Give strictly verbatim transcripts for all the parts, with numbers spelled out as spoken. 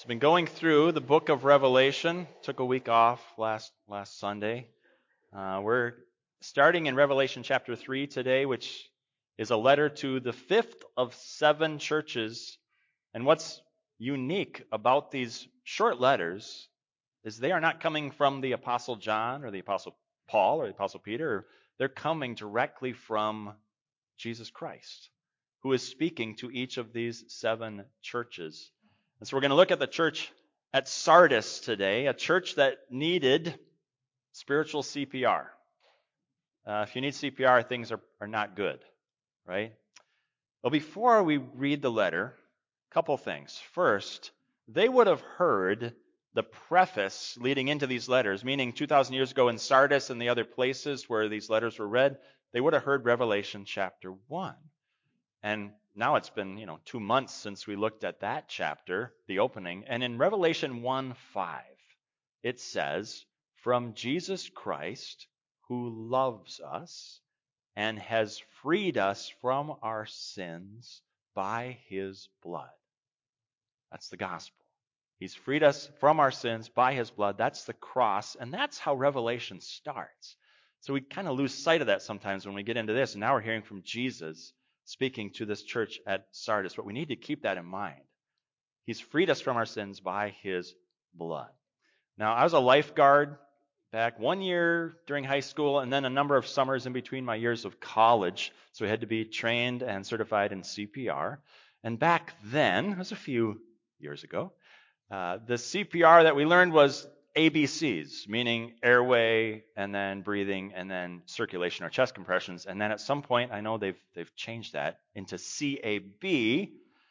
So been going through the book of Revelation. Took a week off last last Sunday. Uh, we're starting in Revelation chapter three today, which is a letter to the fifth of seven churches. And what's unique about these short letters is they are not coming from the Apostle John or the Apostle Paul or the Apostle Peter. They're coming directly from Jesus Christ, who is speaking to each of these seven churches. And so we're going to look at the church at Sardis today, a church that needed spiritual C P R. Uh, if you need C P R, things are, are not good, right? Well, before we read the letter, a couple things. First, they would have heard the preface leading into these letters, meaning two thousand years ago in Sardis and the other places where these letters were read, they would have heard Revelation chapter one. And now it's been, you know, two months since we looked at that chapter, the opening. And in Revelation one five, it says, "From Jesus Christ, who loves us and has freed us from our sins by his blood." That's the gospel. He's freed us from our sins by his blood. That's the cross. And that's how Revelation starts. So we kind of lose sight of that sometimes when we get into this. And now we're hearing from Jesus speaking to this church at Sardis. But we need to keep that in mind. He's freed us from our sins by his blood. Now, I was a lifeguard back one year during high school and then a number of summers in between my years of college. So we had to be trained and certified in C P R. And back then, it was a few years ago, uh, the C P R that we learned was A B Cs, meaning airway and then breathing and then circulation or chest compressions. And then at some point, I know they've they've changed that into C A B.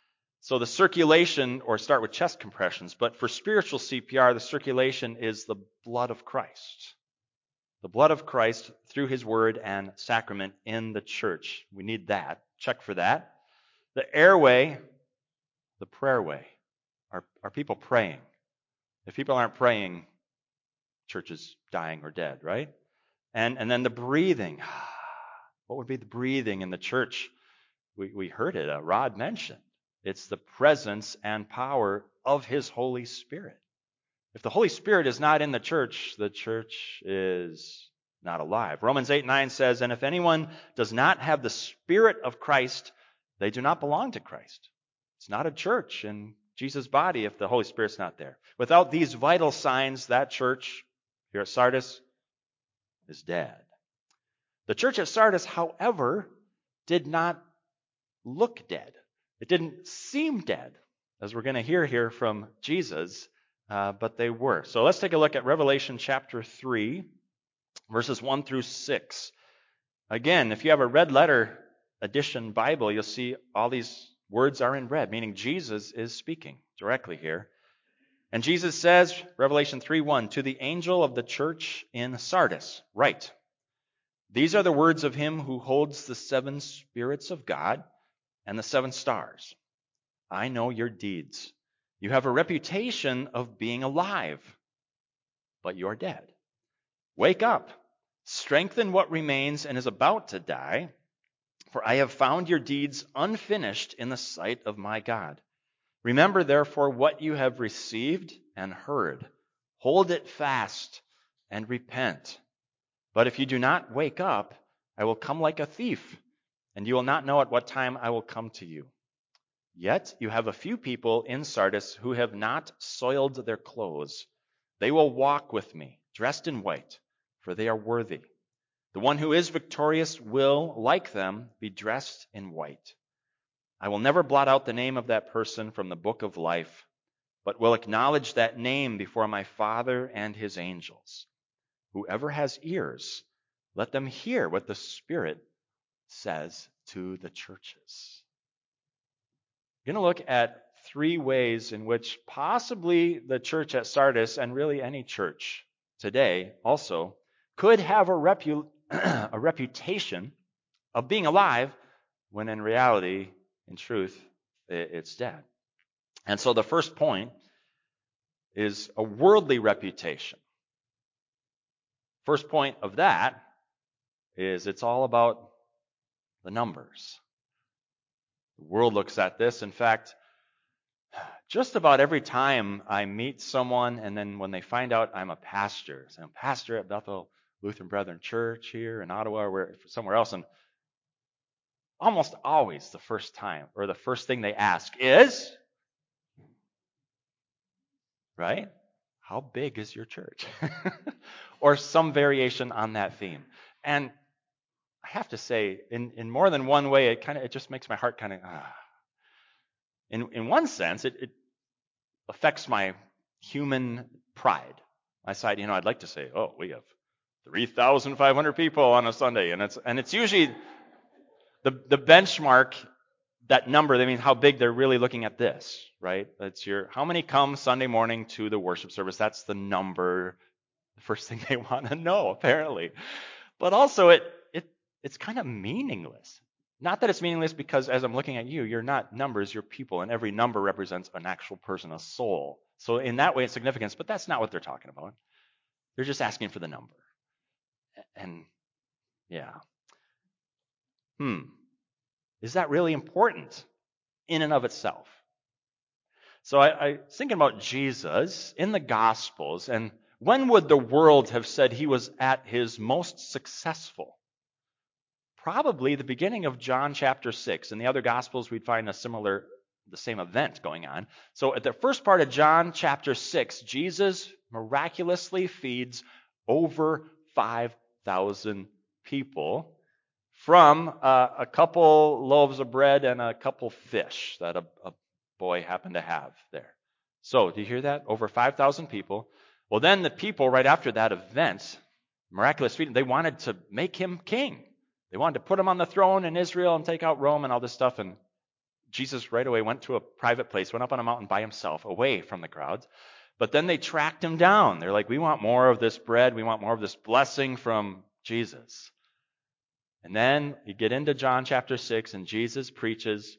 So the circulation, or start with chest compressions, but for spiritual C P R, the circulation is the blood of Christ. The blood of Christ through his word and sacrament in the church. We need that. Check for that. The airway, the prayer way. Are, are people praying? If people aren't praying, church is dying or dead, right? And and then the breathing. What would be the breathing in the church? We, we heard it, uh, Rod mentioned. It's the presence and power of his Holy Spirit. If the Holy Spirit is not in the church, the church is not alive. Romans eight nine says, "And if anyone does not have the Spirit of Christ, they do not belong to Christ." It's not a church in Jesus' body if the Holy Spirit's not there. Without these vital signs, that church here at Sardis is dead. The church at Sardis, however, did not look dead. It didn't seem dead, as we're going to hear here from Jesus, uh, but they were. So let's take a look at Revelation chapter three, verses one through six. Again, if you have a red letter edition Bible, you'll see all these words are in red, meaning Jesus is speaking directly here. And Jesus says, Revelation three one, "To the angel of the church in Sardis, write, these are the words of him who holds the seven spirits of God and the seven stars. I know your deeds. You have a reputation of being alive, but you're dead. Wake up, strengthen what remains and is about to die, for I have found your deeds unfinished in the sight of my God. Remember, therefore, what you have received and heard. Hold it fast and repent. But if you do not wake up, I will come like a thief, and you will not know at what time I will come to you. Yet you have a few people in Sardis who have not soiled their clothes. They will walk with me, dressed in white, for they are worthy. The one who is victorious will, like them, be dressed in white. I will never blot out the name of that person from the book of life, but will acknowledge that name before my Father and his angels. Whoever has ears, let them hear what the Spirit says to the churches." We're going to look at three ways in which possibly the church at Sardis, and really any church today also, could have a, repu- a reputation of being alive when in reality, in truth, it's dead. And so the first point is a worldly reputation. First point of that is it's all about the numbers. The world looks at this. In fact, Just about every time I meet someone, and then when they find out I'm a pastor, so I'm a pastor at Bethel Lutheran Brethren Church here in Ottawa or where, somewhere else, and almost always the first time or the first thing they ask is, right? How big is your church? Or some variation on that theme. And I have to say, in, in more than one way, it kind of it just makes my heart kind of ah. In in one sense, it, it affects my human pride. My side, you know, I'd like to say, oh, we have three thousand five hundred people on a Sunday, and it's and it's usually the the benchmark, that number. That means how big they're really looking at this, right? That's your how many come Sunday morning to the worship service. That's the number, the first thing they want to know, apparently. But also, it it it's kind of meaningless. Not that it's meaningless because as I'm looking at you, you're not numbers, you're people, and every number represents an actual person, a soul. So in that way, it's significance, but that's not what they're talking about. They're just asking for the number. And yeah. Hmm. Is that really important in and of itself? So I, I was thinking about Jesus in the Gospels, and when would the world have said he was at his most successful? Probably the beginning of John chapter six. In the other Gospels, we'd find a similar, the same event going on. So at the first part of John chapter six, Jesus miraculously feeds over five thousand people from uh, a couple loaves of bread and a couple fish that a, a boy happened to have there. So, do you hear that? Over five thousand people. Well, then the people right after that event, miraculous feeding, they wanted to make him king. They wanted to put him on the throne in Israel and take out Rome and all this stuff. And Jesus right away went to a private place, went up on a mountain by himself, away from the crowds. But then they tracked him down. They're like, we want more of this bread. We want more of this blessing from Jesus. And then you get into John chapter six, and Jesus preaches,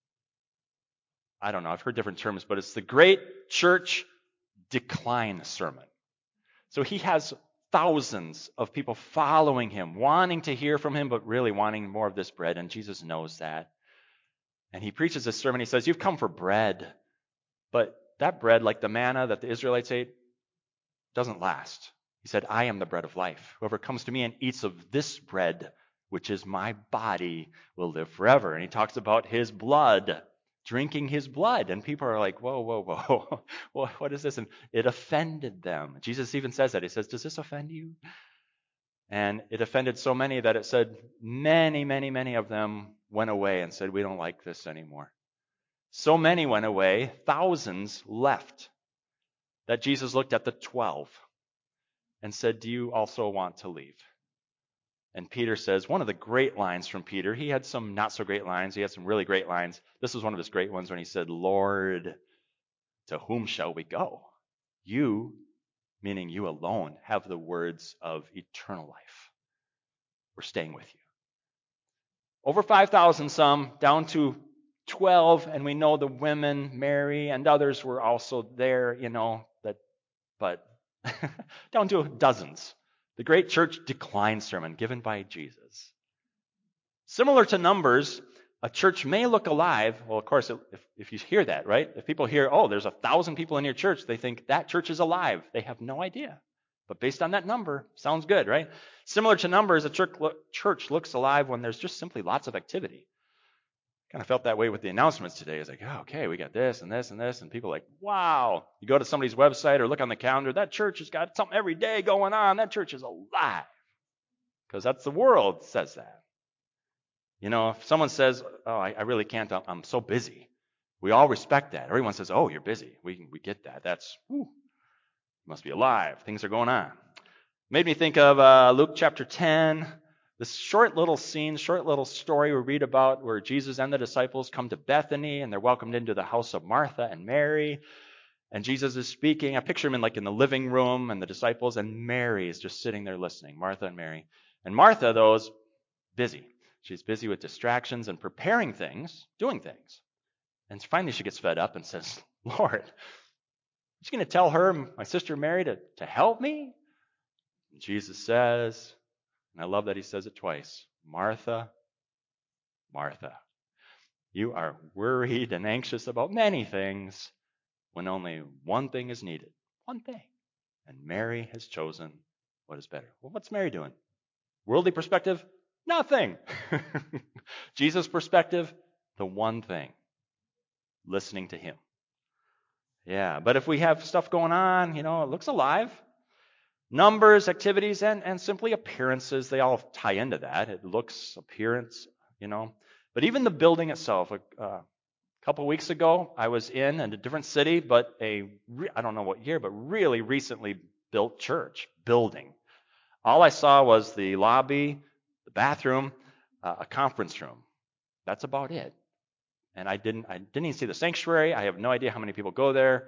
I don't know, I've heard different terms, but it's the great church decline sermon. So he has thousands of people following him, wanting to hear from him, but really wanting more of this bread, and Jesus knows that. And he preaches this sermon. He says, you've come for bread, but that bread, like the manna that the Israelites ate, doesn't last. He said, I am the bread of life. Whoever comes to me and eats of this bread, which is my body, will live forever. And he talks about his blood, drinking his blood. And people are like, whoa, whoa, whoa, what is this? And it offended them. Jesus even says that. He says, does this offend you? And it offended so many that it said many, many, many of them went away and said, we don't like this anymore. So many went away, thousands left, that Jesus looked at the twelve and said, do you also want to leave? And Peter says, one of the great lines from Peter, he had some not so great lines, he had some really great lines. This was one of his great ones when he said, Lord, to whom shall we go? You, meaning you alone, have the words of eternal life. We're staying with you. Over five thousand some, down to twelve, and we know the women, Mary and others were also there, you know, that, but down to dozens. The great church decline sermon given by Jesus. Similar to Numbers, a church may look alive. Well, of course, if, if you hear that, right? If people hear, oh, there's a thousand people in your church, they think that church is alive. They have no idea. But based on that number, sounds good, right? Similar to Numbers, a church, church looks alive when there's just simply lots of activity. Kind of felt that way with the announcements today. It's like, oh, okay, we got this and this and this. And people are like, wow. You go to somebody's website or look on the calendar, that church has got something every day going on. That church is alive. Because that's the world says that. You know, if someone says, oh, I, I really can't, I'm, I'm so busy. We all respect that. Everyone says, oh, you're busy. We we get that. That's, whew, must be alive. Things are going on. Made me think of uh, Luke chapter ten. This short little scene, short little story we read about where Jesus and the disciples come to Bethany and they're welcomed into the house of Martha and Mary. And Jesus is speaking. I picture him in like in the living room and the disciples, and Mary is just sitting there listening, Martha and Mary. And Martha, though, is busy. She's busy with distractions and preparing things, doing things. And finally she gets fed up and says, Lord, I'm just going to tell her, my sister Mary, to, to help me? And Jesus says, and I love that he says it twice, Martha, Martha. You are worried and anxious about many things when only one thing is needed. One thing. And Mary has chosen what is better. Well, what's Mary doing? Worldly perspective, nothing. Jesus' perspective, the one thing. Listening to him. Yeah, but if we have stuff going on, you know, it looks alive. Numbers, activities, and, and simply appearances, they all tie into that. It looks, appearance, you know. But even the building itself, a uh, couple weeks ago, I was in a different city, but a, re- I don't know what year, but really recently built church building. All I saw was the lobby, the bathroom, uh, a conference room. That's about it. And I didn't, I didn't even see the sanctuary. I have no idea how many people go there.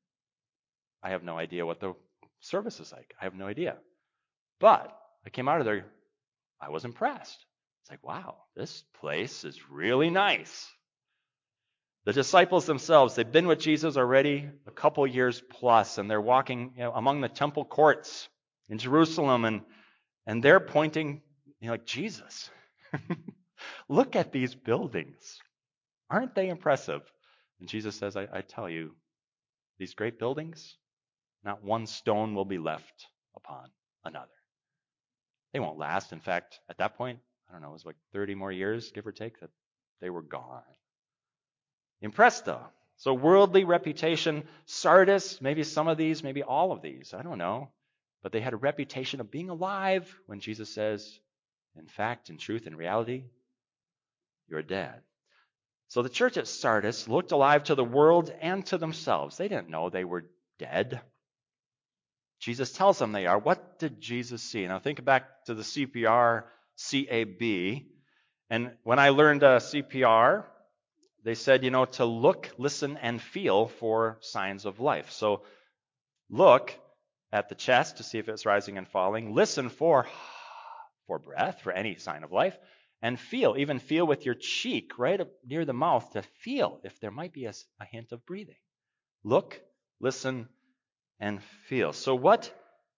I have no idea what the service is like. I have no idea. But I came out of there, I was impressed. It's like, wow, this place is really nice. The disciples themselves, they've been with Jesus already a couple years plus, and they're walking, you know, among the temple courts in Jerusalem, and and they're pointing, you know, like, Jesus, look at these buildings. Aren't they impressive? And Jesus says, I, I tell you, these great buildings, not one stone will be left upon another. They won't last. In fact, at that point, I don't know, it was like thirty more years, give or take, that they were gone. Impressed, though. So worldly reputation, Sardis, maybe some of these, maybe all of these, I don't know. But they had a reputation of being alive when Jesus says, in fact, in truth, in reality, you're dead. So the church at Sardis looked alive to the world and to themselves. They didn't know they were dead. Jesus tells them they are. What did Jesus see? Now think back to the C P R, C A B. And when I learned uh, C P R, they said, you know, to look, listen, and feel for signs of life. So look at the chest to see if it's rising and falling. Listen for, for breath, for any sign of life. And feel, even feel with your cheek right up near the mouth to feel if there might be a, a hint of breathing. Look, listen, and feel. So what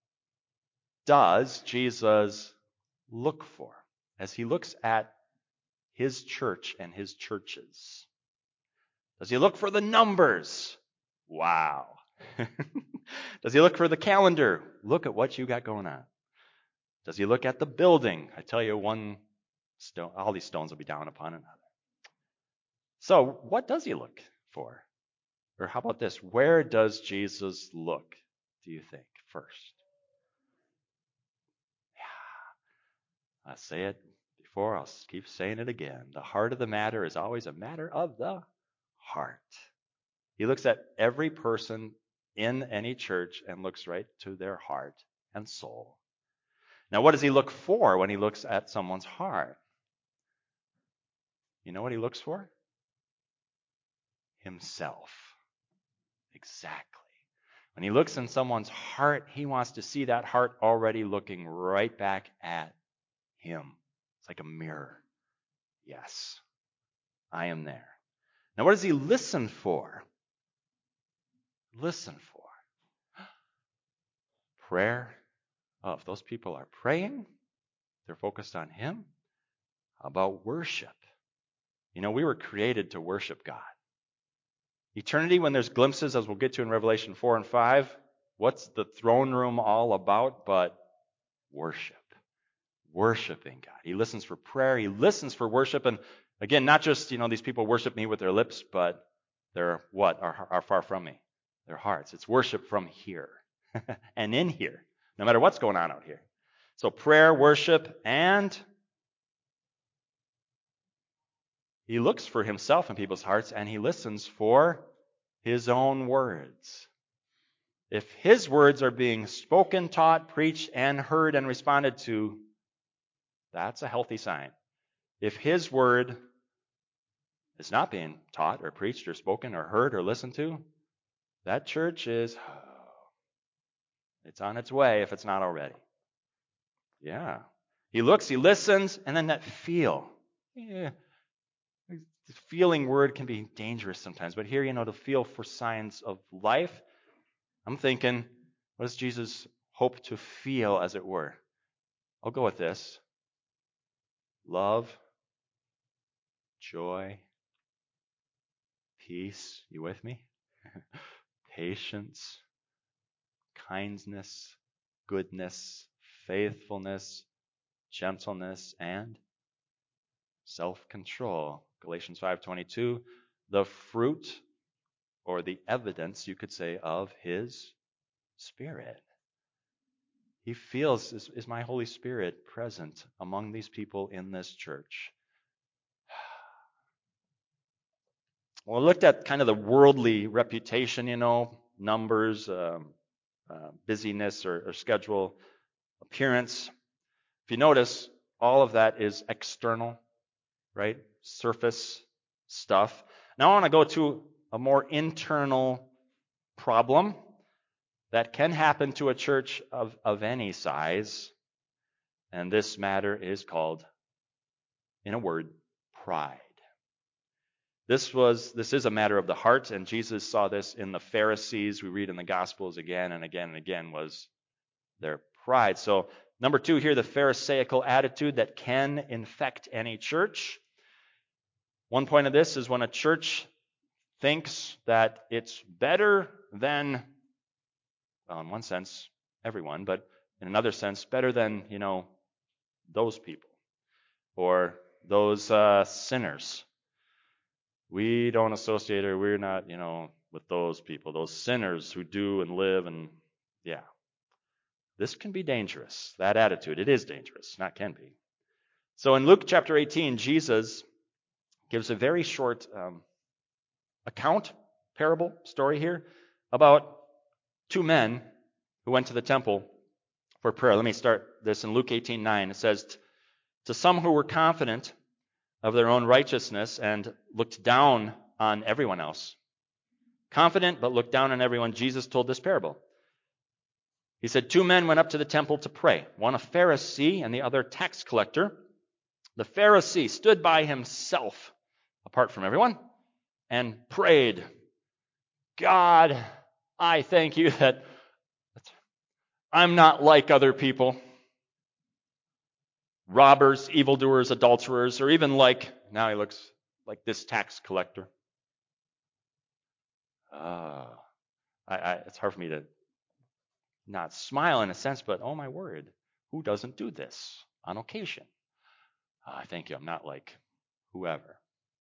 does Jesus look for as he looks at his church and his churches? Does he look for the numbers? Wow. Does he look for the calendar? Look at what you got going on. Does he look at the building? I tell you, one stone, all these stones will be down upon another. So what does he look for? Or how about this? Where does Jesus look, do you think, first? Yeah. I say it before, I'll keep saying it again. The heart of the matter is always a matter of the heart. He looks at every person in any church and looks right to their heart and soul. Now, what does he look for when he looks at someone's heart? You know what he looks for? Himself. Exactly. When he looks in someone's heart, he wants to see that heart already looking right back at him. It's like a mirror. Yes, I am there. Now, what does he listen for? Listen for prayer. Oh, if those people are praying, they're focused on him. How about worship? You know, we were created to worship God. Eternity, when there's glimpses, as we'll get to in Revelation four and five, what's the throne room all about but worship? Worshiping God. He listens for prayer. He listens for worship. And again, not just, you know, these people worship me with their lips, but they're what? Are, are far from me. Their hearts. It's worship from here and in here, no matter what's going on out here. So prayer, worship, and he looks for himself in people's hearts, and he listens for his own words. If his words are being spoken, taught, preached, and heard and responded to, that's a healthy sign. If his word is not being taught or preached or spoken or heard or listened to, that church is, it's on its way if it's not already. Yeah. He looks, he listens, and then that feel. Yeah. The feeling word can be dangerous sometimes, but here, you know, to feel for signs of life, I'm thinking, what does Jesus hope to feel, as it were? I'll go with this. Love, joy, peace. You with me? Patience, kindness, goodness, faithfulness, gentleness, and self-control. Galatians five twenty-two, the fruit or the evidence, you could say, of his Spirit. He feels, is, is my Holy Spirit present among these people in this church? Well, I looked at kind of the worldly reputation, you know, numbers, um, uh, busyness or, or schedule, appearance. If you notice, all of that is external, right? Surface stuff. Now I want to go to a more internal problem that can happen to a church of, of any size. And this matter is called, in a word, pride. This was, this is a matter of the heart, and Jesus saw this in the Pharisees. We read in the Gospels again and again and again was their pride. So, number two here, the Pharisaical attitude that can infect any church. One point of this is when a church thinks that it's better than, well, in one sense, everyone, but in another sense, better than, you know, those people or those uh, sinners. We don't associate or we're not, you know, with those people, those sinners who do and live and, yeah. This can be dangerous, that attitude. It is dangerous, not can be. So in Luke chapter eighteen, Jesus gives a very short um, account, parable, story here about two men who went to the temple for prayer. Let me start this in Luke eighteen nine. It says, to some who were confident of their own righteousness and looked down on everyone else. Confident but looked down on everyone, Jesus told this parable. He said, two men went up to the temple to pray, one a Pharisee and the other tax collector. The Pharisee stood by himself, apart from everyone, and prayed, God, I thank you that I'm not like other people. Robbers, evildoers, adulterers, or even like, now he looks like this tax collector. Uh, I, I, it's hard for me to not smile in a sense, but oh my word, who doesn't do this on occasion? Uh, thank you, I'm not like whoever.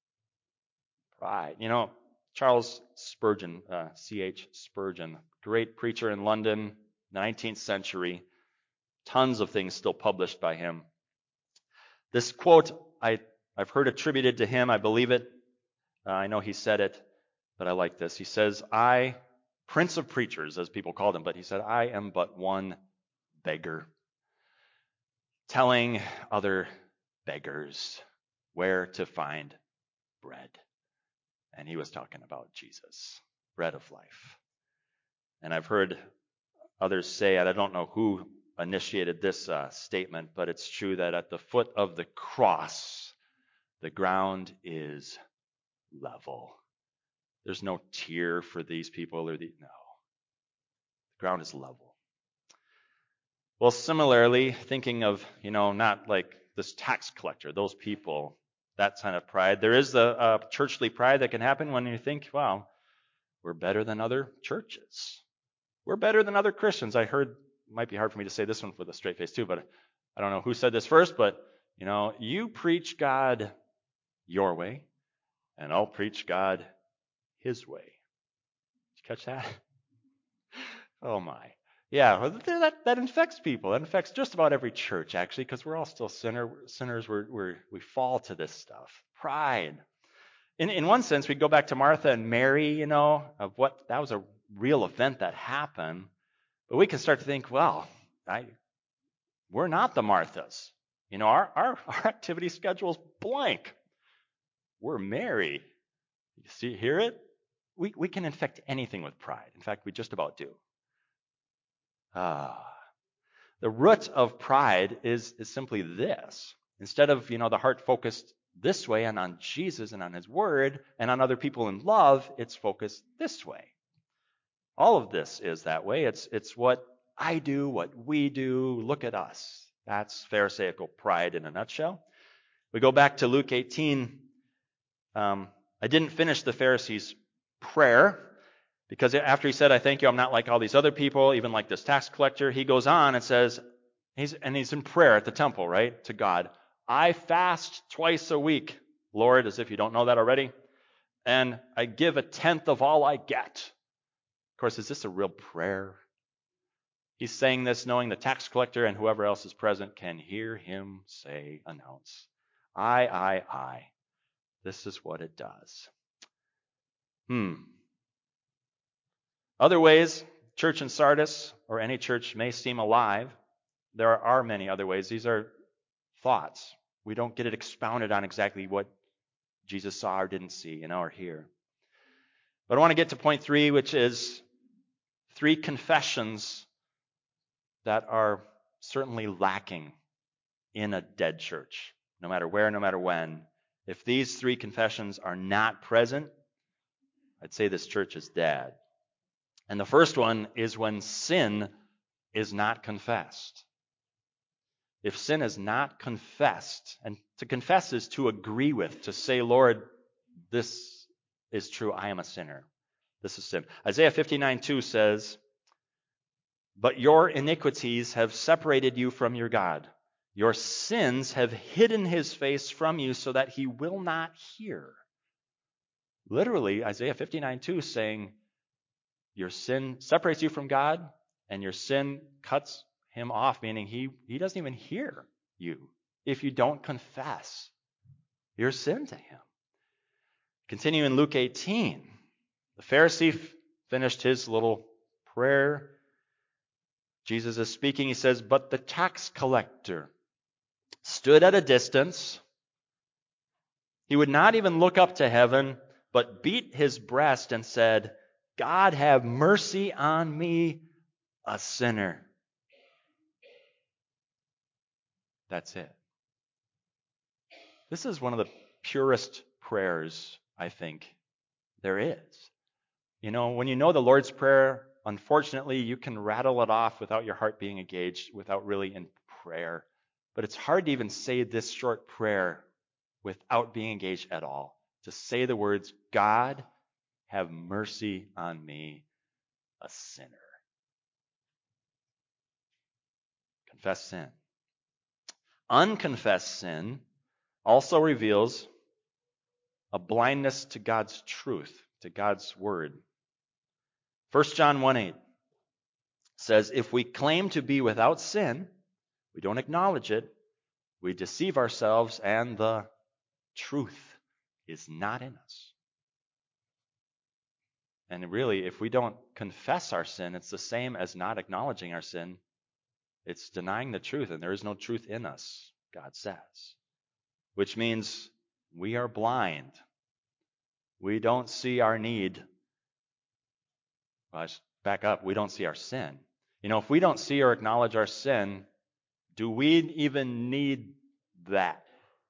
Pride. You know, Charles Spurgeon, uh, C H Spurgeon, great preacher in London, nineteenth century, tons of things still published by him. This quote, I, I've heard attributed to him. I believe it. Uh, I know he said it, but I like this. He says, I, Prince of Preachers, as people called him, but he said, I am but one beggar, telling other beggars where to find bread. And he was talking about Jesus, bread of life. And I've heard others say, and I don't know who initiated this uh, statement, but it's true that at the foot of the cross, the ground is level. There's no tier for these people or the, no. The ground is level. Well, similarly, thinking of, you know, not like this tax collector, those people, that kind of pride. There is a, a churchly pride that can happen when you think, wow, we're better than other churches. We're better than other Christians. I heard, it might be hard for me to say this one with a straight face too, but I don't know who said this first, but, you know, you preach God your way, and I'll preach God his way. Did you catch that? Oh my. Yeah, well, that, that infects people. That infects just about every church, actually, because we're all still sinner, sinners. We're, we're, we fall to this stuff. Pride. In, in one sense, we go back to Martha and Mary, you know, of what, that was a real event that happened. But we can start to think, well, I, we're not the Marthas. You know, our, our, our activity schedule is blank. We're Mary. You see, hear it? We, we can infect anything with pride. In fact, we just about do. Ah. The root of pride is, is simply this. Instead of, you know, the heart focused this way and on Jesus and on his word and on other people in love, it's focused this way. All of this is that way. It's, it's what I do, what we do. Look at us. That's Pharisaical pride in a nutshell. We go back to Luke eighteen. Um, I didn't finish the Pharisee's prayer because after he said, I thank you, I'm not like all these other people, even like this tax collector, he goes on and says, he's, and he's in prayer at the temple, right, to God. I fast twice a week, Lord, as if you don't know that already, and I give a tenth of all I get. Of course, is this a real prayer? He's saying this knowing the tax collector and whoever else is present can hear him say, announce, I, I, I. This is what it does. Hmm. Other ways church in Sardis or any church may seem alive. There are many other ways. These are thoughts. We don't get it expounded on exactly what Jesus saw or didn't see, you know, or hear. But I want to get to point three, which is three confessions that are certainly lacking in a dead church, no matter where, no matter when. If these three confessions are not present, I'd say this church is dead. And the first one is when sin is not confessed. If sin is not confessed, and to confess is to agree with, to say, Lord, this is true, I am a sinner. This is sin. Isaiah fifty-nine two says, but your iniquities have separated you from your God. Your sins have hidden his face from you so that he will not hear. Literally, Isaiah fifty-nine two is saying, your sin separates you from God, and your sin cuts him off, meaning he, he doesn't even hear you if you don't confess your sin to him. Continue in Luke eighteen. The Pharisee f- finished his little prayer. Jesus is speaking. He says, but the tax collector stood at a distance. He would not even look up to heaven, but beat his breast and said, God, have mercy on me, a sinner. That's it. This is one of the purest prayers, I think, there is. You know, when you know the Lord's Prayer, unfortunately, you can rattle it off without your heart being engaged, without really in prayer. But it's hard to even say this short prayer without being engaged at all. To say the words, God, have mercy on me, a sinner. Confess sin. Unconfessed sin also reveals a blindness to God's truth, to God's word. First John one eight says, if we claim to be without sin, we don't acknowledge it, we deceive ourselves, and the truth is not in us. And really, if we don't confess our sin, it's the same as not acknowledging our sin. It's denying the truth, and there is no truth in us, God says. Which means we are blind. We don't see our need. Well, let's back up. We don't see our sin. You know, if we don't see or acknowledge our sin, do we even need that?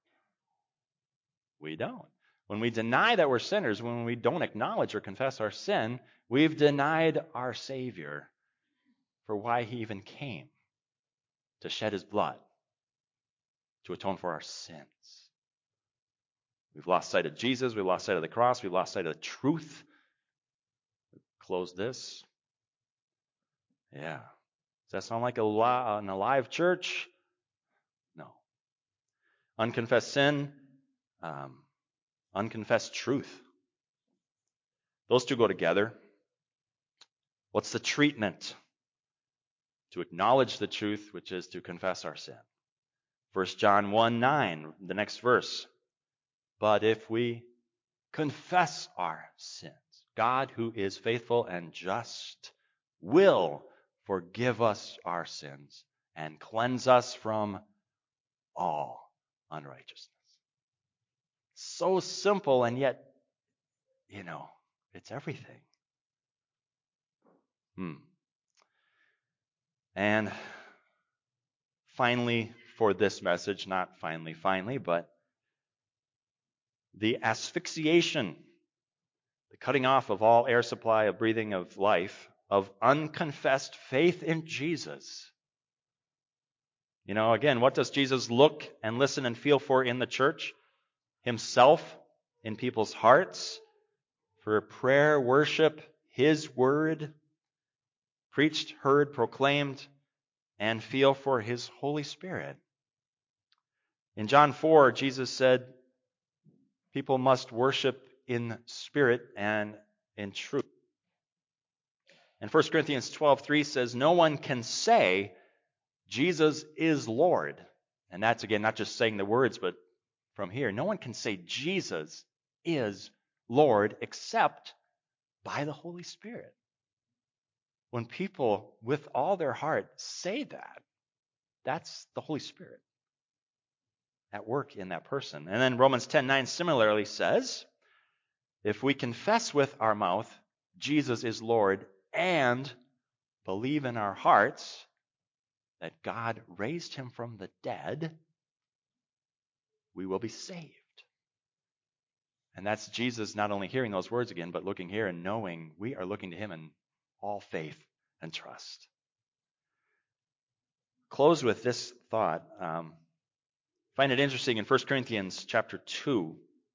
We don't. When we deny that we're sinners, when we don't acknowledge or confess our sin, we've denied our Savior for why he even came, to shed his blood, to atone for our sins. We've lost sight of Jesus. We've lost sight of the cross. We've lost sight of the truth. Close this. Yeah. Does that sound like a li- an alive church? No. Unconfessed sin, um, unconfessed truth. Those two go together. What's the treatment? To acknowledge the truth, which is to confess our sin. First John one nine, the next verse. But if we confess our sins, God, who is faithful and just, will forgive us our sins and cleanse us from all unrighteousness. So simple, and yet, you know, it's everything. Hmm. And finally, for this message, not finally, finally, but the asphyxiation, the cutting off of all air supply, of breathing of life, of unconfessed faith in Jesus. You know, again, what does Jesus look and listen and feel for in the church? Himself, in people's hearts for prayer, worship, His Word, preached, heard, proclaimed, and feel for His Holy Spirit. In John four, Jesus said, people must worship in spirit and in truth. And First Corinthians twelve three says, no one can say Jesus is Lord. And that's, again, not just saying the words, but from here. No one can say Jesus is Lord except by the Holy Spirit. When people, with all their heart, say that, that's the Holy Spirit at work in that person. And then Romans ten nine similarly says, if we confess with our mouth Jesus is Lord and believe in our hearts that God raised him from the dead, we will be saved. And that's Jesus not only hearing those words again, but looking here and knowing we are looking to him in all faith and trust. Close with this thought. Um, find it interesting in First Corinthians chapter two.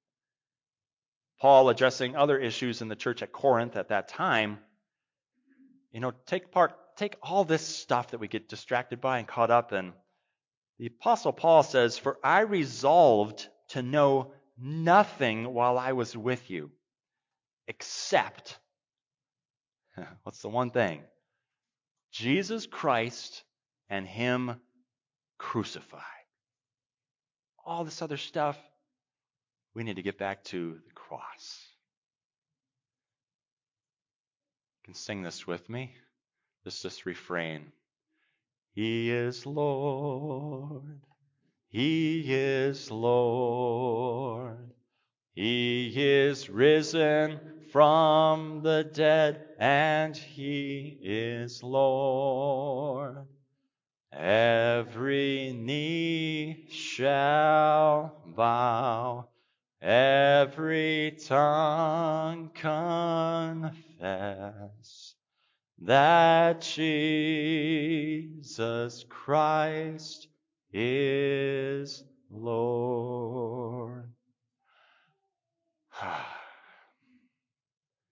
Paul addressing other issues in the church at Corinth at that time. You know, take part, take all this stuff that we get distracted by and caught up in. The Apostle Paul says, for I resolved to know nothing while I was with you, except, what's the one thing? Jesus Christ and him crucified. All this other stuff, we need to get back to the cross. You can sing this with me. Just this refrain. He is Lord. He is Lord. He is risen from the dead, and he is Lord. Every knee shall bow, every tongue confess that Jesus Christ is